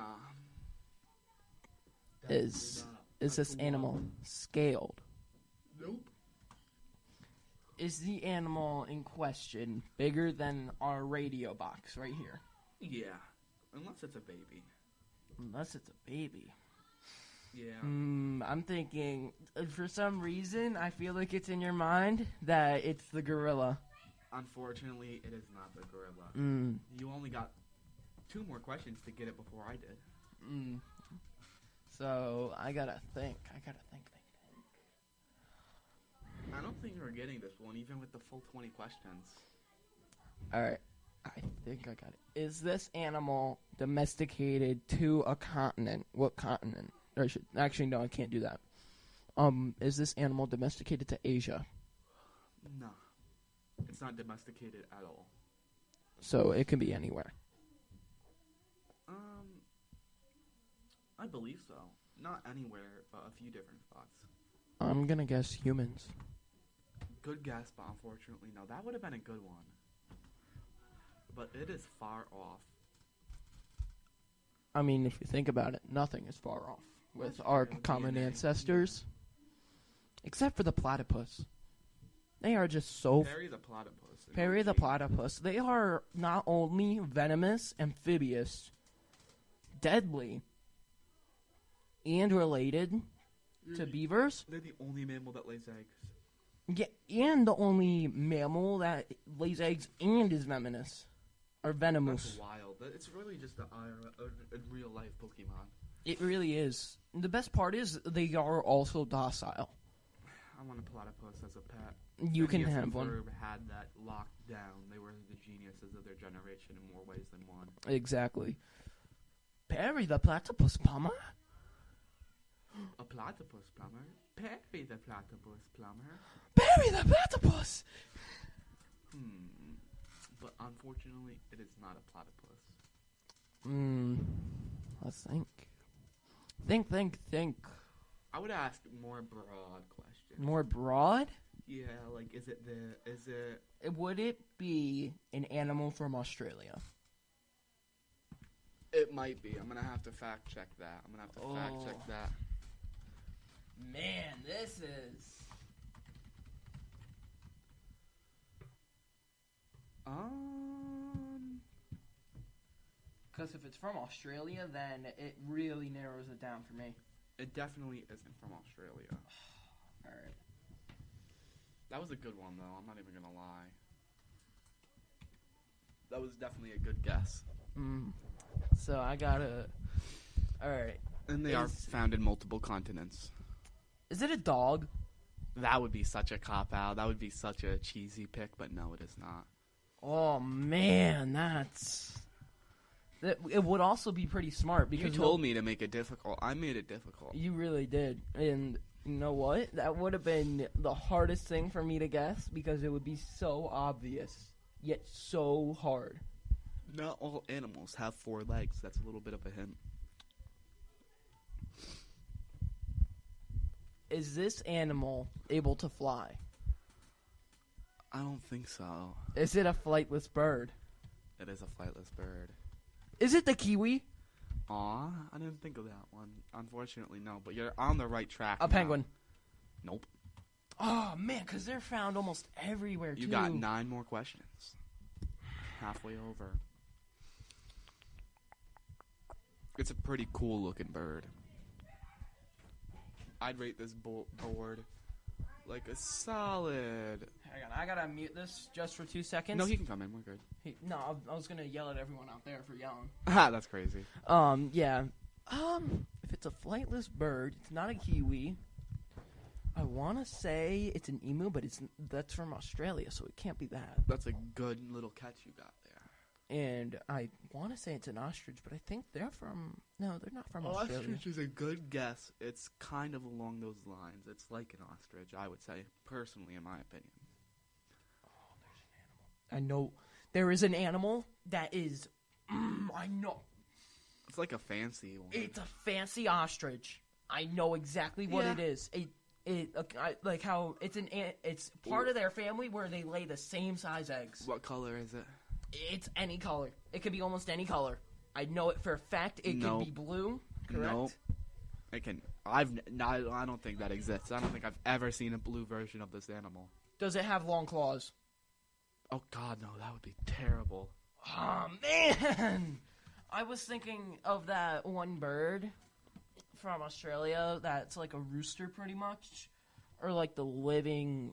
Is Definitely not. is That's this too animal long. scaled? Nope. Is the animal in question bigger than our radio box right here? Yeah. Unless it's a baby. Unless it's a baby. Yeah. Hmm, I'm thinking, uh, for some reason, I feel like it's in your mind that it's the gorilla. Unfortunately, it is not the gorilla. Mm. You only got two more questions to get it before I did. Mm. So, I gotta think. I gotta think, think, think. I don't think you're getting this one, even with the full twenty questions. Alright. I think I got it. Is this animal domesticated to a continent? What continent? Or I should, actually, no, I can't do that. Um, is this animal domesticated to Asia? No. It's not domesticated at all. So it can be anywhere. Um, I believe so. Not anywhere, but a few different spots. I'm gonna guess humans. Good guess, but unfortunately, no. That would have been a good one. But it is far off. I mean, if you think about it, nothing is far off with That's our true. common D N A, ancestors. Except for the platypus. They are just so... Perry the platypus. Perry the platypus. They are not only venomous, amphibious, deadly, and related to beavers. They're the only mammal that lays eggs. Yeah, and the only mammal that lays eggs and is venomous. Or venomous. That's wild. That- It's really just a, a, a real life Pokemon. It really is. The best part is they are also docile. I want a platypus as a pet. You can Phineas have and one. Ferb had that locked down. They were the geniuses of their generation in more ways than one. Exactly. Perry the platypus plumber? A platypus plumber? Perry the platypus plumber? Perry the platypus! Hmm. But unfortunately, it is not a platypus. Hmm. Let's think. Think, think, think. I would ask more broad questions. More broad? Yeah, like, is it the, is it... Would it be an animal from Australia? It might be. I'm going to have to fact check that. I'm going to have to Oh. fact check that. Man, this is... Um... Because if it's from Australia, then it really narrows it down for me. It definitely isn't from Australia. Alright. That was a good one, though. I'm not even going to lie. That was definitely a good guess. Mm. So I gotta... Alright. And they Is- are found in multiple continents. Is it a dog? That would be such a cop-out. That would be such a cheesy pick, but no, it is not. Oh, man, that's... That, it would also be pretty smart because... You told me to make it difficult. I made it difficult. You really did. And you know what? That would have been the hardest thing for me to guess because it would be so obvious, yet so hard. Not all animals have four legs. That's a little bit of a hint. Is this animal able to fly? I don't think so. Is it a flightless bird? It is a flightless bird. Is it the kiwi? Aw, I didn't think of that one. Unfortunately, no. But you're on the right track. A now. penguin. Nope. Oh, man, because they're found almost everywhere, too. You got nine more questions. Halfway over. It's a pretty cool looking bird. I'd rate this bo- board like a solid... Hang on, I gotta mute this just for two seconds. No, he can come in. We're good. He, no, I, I was gonna yell at everyone out there for yelling. Ah, that's crazy. Um, yeah. Um, if it's a flightless bird, it's not a kiwi. I want to say it's an emu, but it's that's from Australia, so it can't be that. That's a good little catch you got there. And I want to say it's an ostrich, but I think they're from... No, they're not from Australia. Ostrich is a good guess. It's kind of along those lines. It's like an ostrich, I would say, personally, in my opinion. Oh, there's an animal. I know there is an animal that is... Mm, I know. It's like a fancy one. It's a fancy ostrich. I know exactly what Yeah. it is. It... It uh, I, like how it's an ant- it's part Ooh. of their family where they lay the same size eggs. What color is it? It's any color. It could be almost any color. I know it for a fact. It Nope. could be blue. Correct. Nope. I can. I've. n- No, I don't think that exists. I don't think I've ever seen a blue version of this animal. Does it have long claws? Oh God, no! That would be terrible. Oh man! I was thinking of that one bird from Australia that's like a rooster, pretty much, or like the living.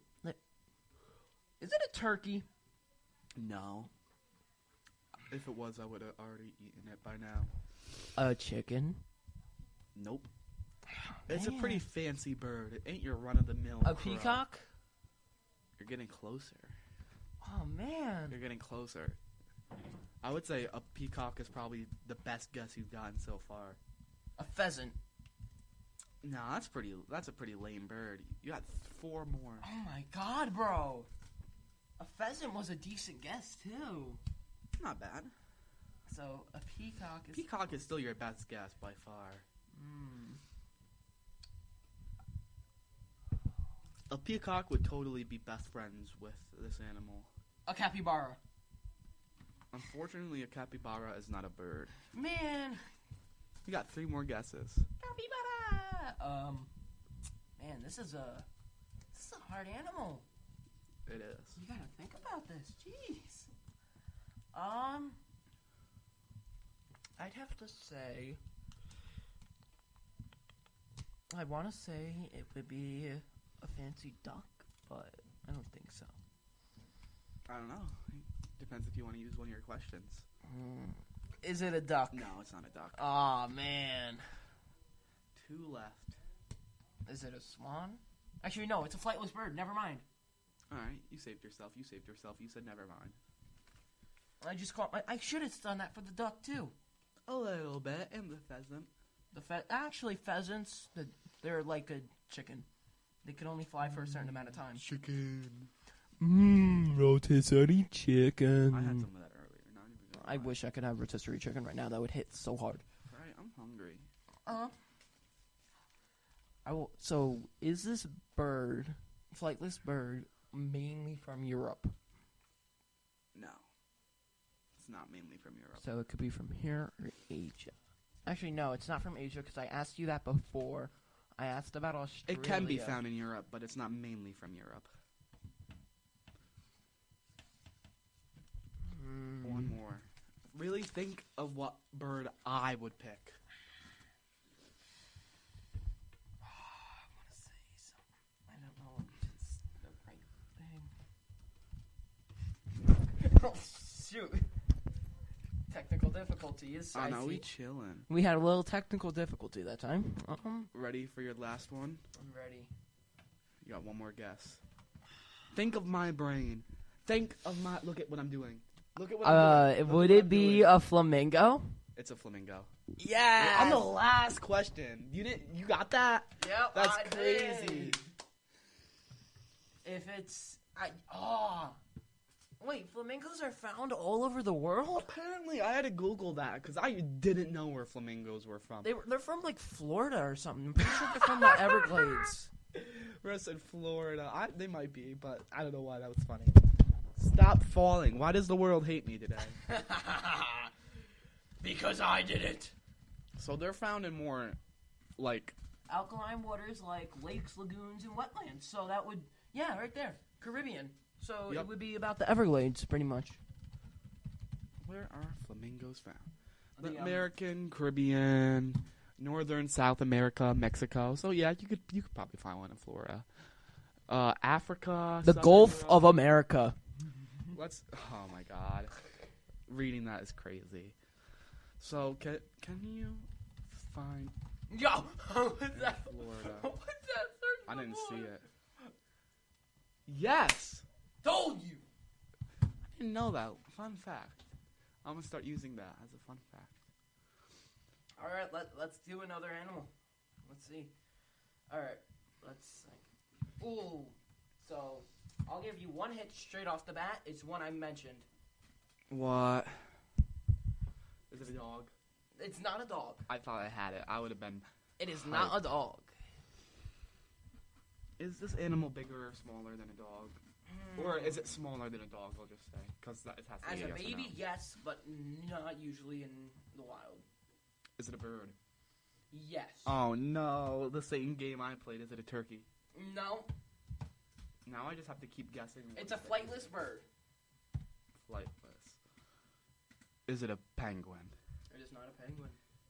Is it a turkey? No. If it was, I would have already eaten it by now. A chicken. Nope. It's man. a pretty fancy bird. It ain't your run-of-the-mill. A crow. peacock? You're getting closer. Oh man! You're getting closer. I would say a peacock is probably the best guess you've gotten so far. A pheasant. No, that's pretty. That's a pretty lame bird. You got four more. Oh my god, bro! A pheasant was a decent guess too. Not bad. So a peacock is. Peacock is still your best guess by far. Mm. A peacock would totally be best friends with this animal. A capybara. Unfortunately, a capybara is not a bird. Man. You got three more guesses. Capybara. Um. Man, this is a. This is a hard animal. It is. You gotta think about this. Jeez. Um. I'd have to say. I want to say it would be a fancy duck, but I don't think so. I don't know. Depends if you want to use one of your questions. Mm. Is it a duck? No, it's not a duck. Aw, man. Two left. Is it a swan? Actually, no, it's a flightless bird. Never mind. Alright, you saved yourself. You saved yourself. You said never mind. I just caught my... I should have done that for the duck, too. A little bit. And the pheasant. The fe- Actually, pheasants, they're like a chicken. They can only fly for a certain amount of time. Chicken. Mmm, rotisserie chicken. I had some of that earlier. Not even gonna I lie. wish I could have rotisserie chicken right now. That would hit so hard. Right, I'm hungry. Uh. I will. So, is this bird, flightless bird, mainly from Europe? No. It's not mainly from Europe. So it could be from here or Asia. Actually, no, it's not from Asia because I asked you that before. I asked about Australia. It can be found in Europe, but it's not mainly from Europe. Mm. One more. Really think of what bird I would pick. I want to say something. I don't know if it's the right thing. Oh, shoot. Technical difficulties. Oh, I no, see. we chillin'. We had a little technical difficulty that time. Um, Ready for your last one? I'm ready. You got one more guess. Think of my brain. Think of my... Look at what I'm doing. Look at what I'm Uh, doing. Look would at what it I'm be doing. a flamingo? It's a flamingo. Yeah. On the last question. You didn't... You got that? Yep, That's I crazy. did. If it's... I, oh... Wait, flamingos are found all over the world? Apparently, I had to Google that because I didn't know where flamingos were from. They were, they're from, like, Florida or something. I'm pretty sure they're from the Everglades. Rest in Florida. I, they might be, but I don't know why that was funny. Stop falling. Why does the world hate me today? Because I did it. So they're found in more, like... Alkaline waters like lakes, lagoons, and wetlands. So that would... Yeah, right there. Caribbean. So Yep. it would be about the Everglades, pretty much. Where are flamingos found? The, um, American, Caribbean, Northern South America, Mexico. So yeah, you could you could probably find one in Florida. Uh, Africa. The Southern Gulf Europe. of America. Let's. Oh my God, reading that is crazy. So can can you find Yo, what was that? Florida? What was that? Search I the didn't see Florida. it. Yes. Told you. I didn't know that. Fun fact. I'm gonna start using that as a fun fact. All right, let let's do another animal. Let's see. All right, let's think. Ooh, so I'll give you one hit straight off the bat. It's one I mentioned. What? Is it a dog? It's not a dog. I thought I had it. I would have been. It is not a dog. Is this animal bigger or smaller than a dog? Or is it smaller than a dog, I'll just say? Because it has to As be a yes or baby, no. yes, but not usually in the wild. Is it a bird? Yes. Oh, no. The same game I played. Is it a turkey? No, Now I just have to keep guessing. it's a what it flightless is. bird. Flightless. Is it a penguin? It is not a penguin.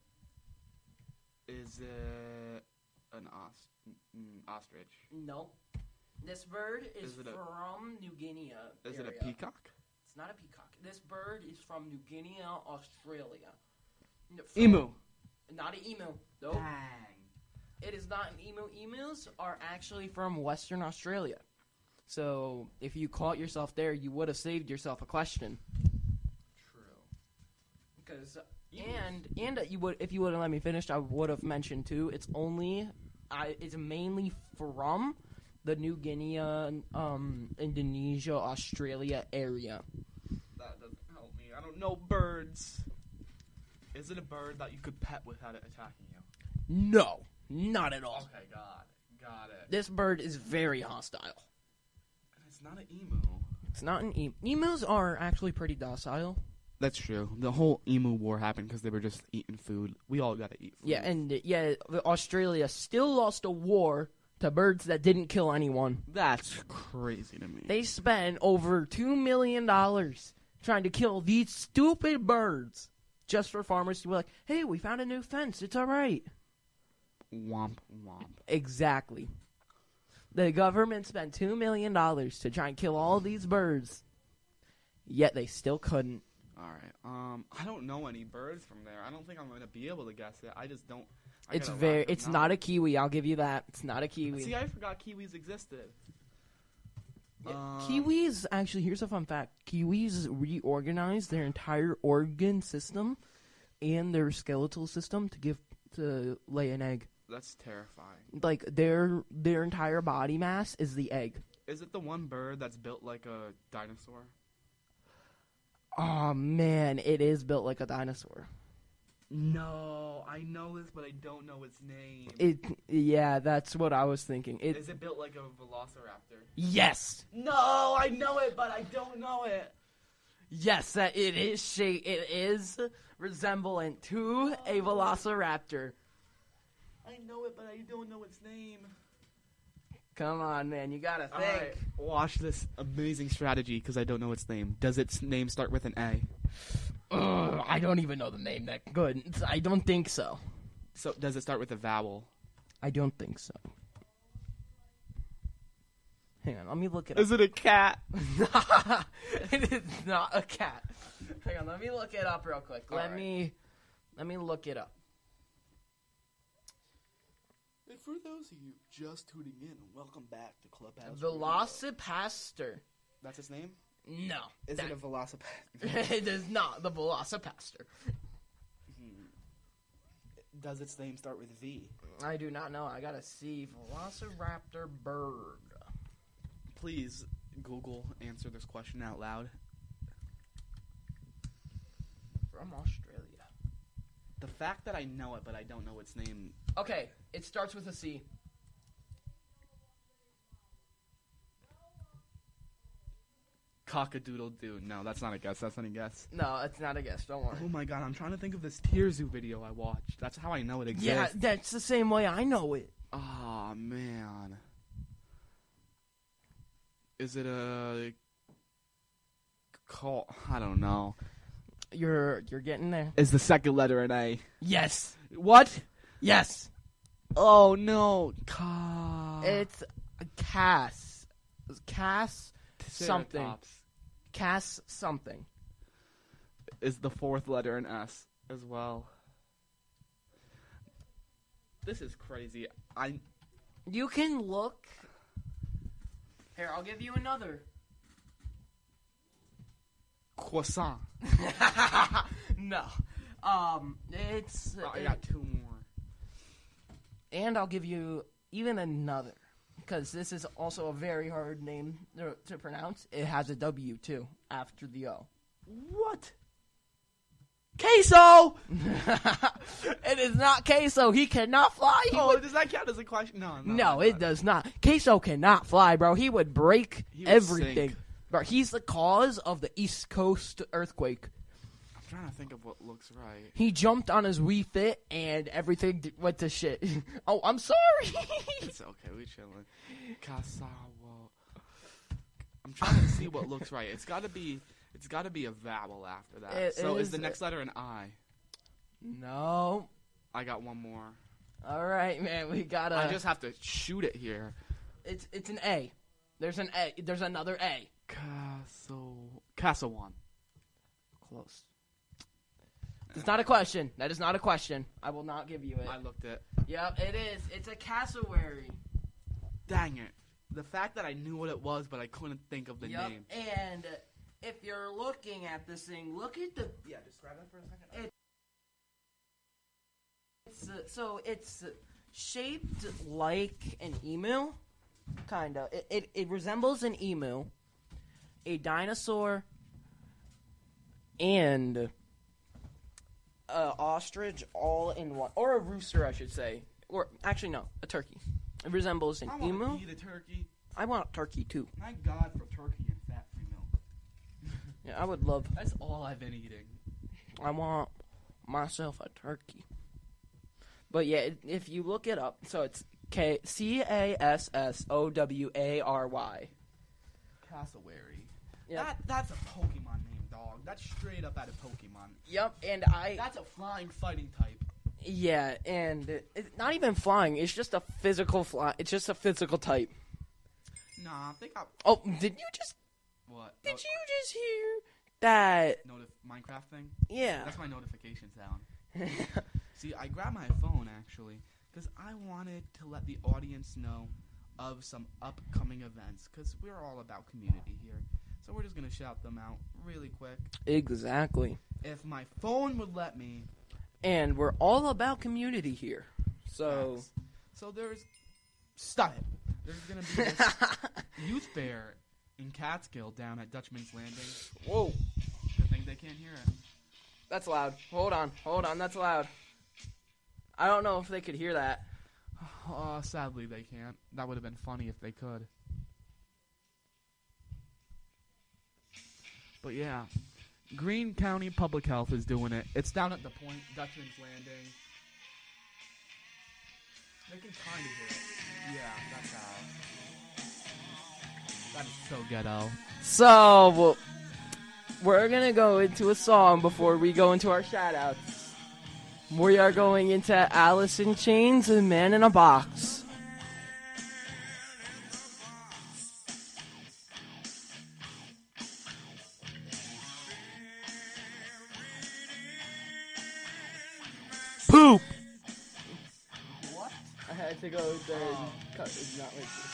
Is it an os- mm, ostrich? No. This bird is, Is it a- from New Guinea. Is area. it a peacock? It's not a peacock. This bird is from New Guinea, Australia. N- from- Emu. Not an emu. Nope. Dang. It is not an emu. Emus are actually from Western Australia. So if you caught yourself there, you would have saved yourself a question. True. Because and and you would if you would have let me finish, I would have mentioned too. It's only, I it's mainly from the New Guinea, um, Indonesia, Australia area. That doesn't help me. I don't know birds. Is it a bird that you could pet without it attacking you? No, not at all. Okay, got it. Got it. This bird is very hostile. It's not an emu. It's not an emu. Emus are actually pretty docile. That's true. The whole emu war happened because they were just eating food. We all got to eat food. Yeah, and uh, yeah, the Australia still lost a war to birds that didn't kill anyone. That's crazy to me. They spent over two million dollars trying to kill these stupid birds just for farmers to be like, hey, we found a new fence. It's all right. Womp womp. Exactly. The government spent two million dollars to try and kill all these birds, yet they still couldn't. All right. Um, I don't know any birds from there. I don't think I'm going to be able to guess it. I just don't. I It's gotta very. rock them It's out. not a kiwi. I'll give you that. It's not a kiwi. See, I forgot kiwis existed. Yeah, Um, Kiwis, actually, here's a fun fact. Kiwis reorganized their entire organ system and their skeletal system to give to lay an egg. That's terrifying. Like their their entire body mass is the egg. Is it the one bird that's built like a dinosaur? Oh, man, it is built like a dinosaur. No, I know this, but I don't know its name. It, yeah, that's what I was thinking. It, Is it built like a velociraptor? yes, No, I know it, but I don't know it. yes, that it is shape. It is resemblant to a velociraptor. I know it, but I don't know its name. Come on, man, you gotta think. All right, watch this amazing strategy because I don't know its name. Does its name start with an A? Ugh, I don't even know the name that good. I don't think so. So does it start with a vowel? I don't think so. Hang on, let me look it Is up. it a cat? It is not a cat. Hang on, let me look it up real quick. Let right. me let me look it up. And for those of you just tuning in, welcome back to Clubhouse. Velocipaster. That's its name? No. Is that- it a velocipastor? It is not the Velocipaster. Does its name start with V? I do not know. I gotta see. Velociraptor bird. Please, Google, answer this question out loud. From Australia. The fact that I know it, but I don't know its name. Okay, it starts with a C. Cock-a-doodle-doo. No, that's not a guess. That's not a guess. No, it's not a guess. Don't worry. Oh my god, I'm trying to think of this Tier Zoo video I watched. That's how I know it exists. Yeah, that's the same way I know it. Oh, man. Is it a... Call? I don't know. You're you're getting there. Is the second letter an A? Yes. What? Yes. Oh, no. Ca... It's a Cass. Cass something. Triceratops. Cass something. Is the fourth letter an S as well? This is crazy. I... You can look. Here, I'll give you another. Croissant. No. Um, it's. Oh, I it- got two more. and I'll give you even another. Because this is also a very hard name to, to pronounce. It has a W, too, after the O. What? Queso! It is not Queso. He cannot fly. He Oh, would- does that count as a question? No, no. no, that's it not. does not. Queso cannot fly, bro. He would break He would everything. sink. Bro, he's the cause of the East Coast earthquake. I'm trying to think of what looks right. He jumped on his Wii Fit and everything d- went to shit. Oh, I'm sorry. It's okay, we chilling. Casawa. I'm trying to see what looks right. It's gotta be it's gotta be a vowel after that. It so is is the a- next letter an I? No. I got one more. All right, man. We gotta. I just have to shoot it here. It's it's an A. There's an A. There's another A. Castle Cassawan. Close. It's not a question. That is not a question. I will not give you it. I looked it. Yep, it is. It's a cassowary. Dang it. The fact that I knew what it was, but I couldn't think of the Yep. name. And if you're looking at this thing, look at the. Yeah, just grab it for a second. It, it's uh, so it's uh, shaped like an emu, kinda. It, it it resembles an emu, a dinosaur, and a ostrich all in one, or a rooster, I should say, or actually no, a turkey. It resembles an I want emu. to eat a turkey. I want turkey too. Thank God for turkey and fat-free milk. Yeah, I would love. That's all I've been eating. I want myself a turkey. But yeah, it- if you look it up, so it's K C A S S O W A R Y. Cassowary. Yep. That that's a Pokemon name, dog. That's straight up out of Pokemon. Yep, and I. That's a flying fighting type. Yeah, and it- it's not even flying. It's just a physical fly. It's just a physical type. Nah, I think I. Oh, did you just? What? Did No- you just hear that? Notif- Minecraft thing? Yeah. That's my notification sound. See, I grabbed my phone actually because I wanted to let the audience know of some upcoming events because we're all about community here. So we're just gonna shout them out really quick. Exactly. If my phone would let me. And we're all about community here. So. Yes. So there's. Stop it. There's going to be this youth fair in Catskill down at Dutchman's Landing. Whoa. Good thing they can't hear it. That's loud. Hold on. Hold on. That's loud. I don't know if they could hear that. Uh, sadly, they can't. That would have been funny if they could. But yeah, Greene County Public Health is doing it. It's down at the Point, Dutchman's Landing. They can kind of hear it. Yeah, that's how. That is so ghetto. So, well, we're going to go into a song before we go into our shout-outs. We are going into Alice in Chains and Man in a Box. Poop! What? I had to go there and cut. It's not like this.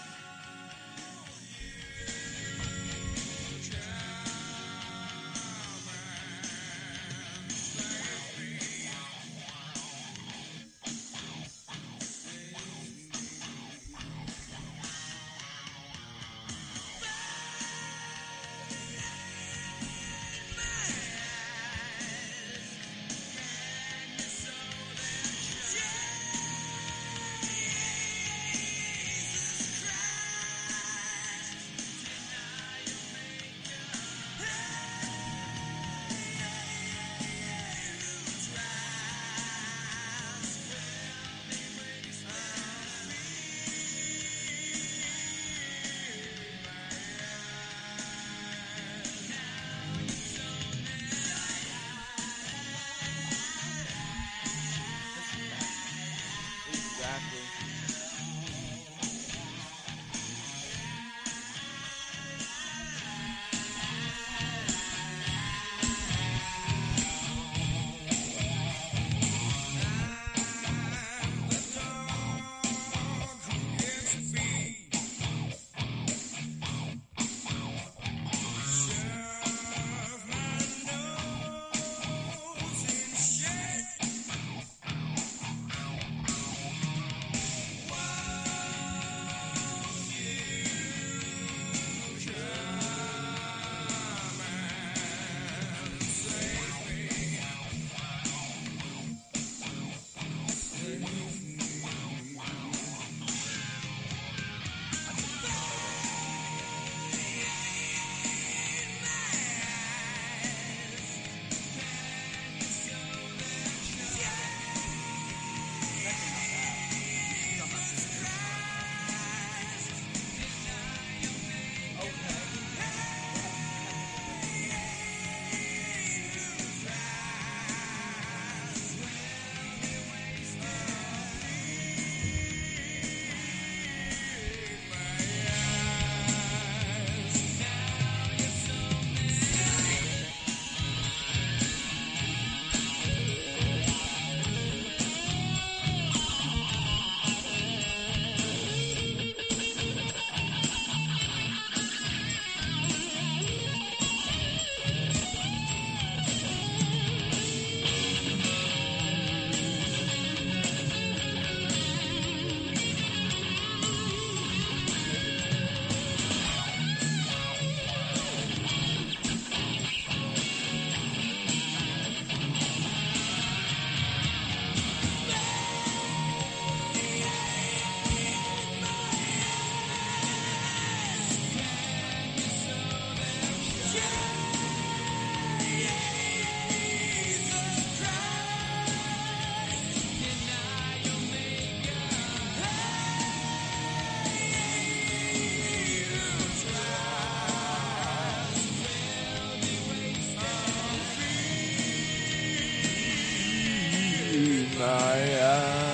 my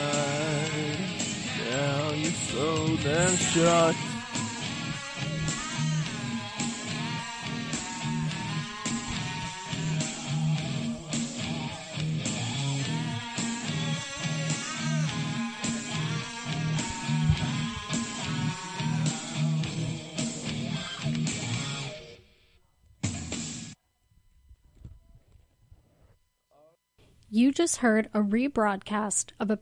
eyes. Now you're so damn shut. You just heard a rebroadcast of a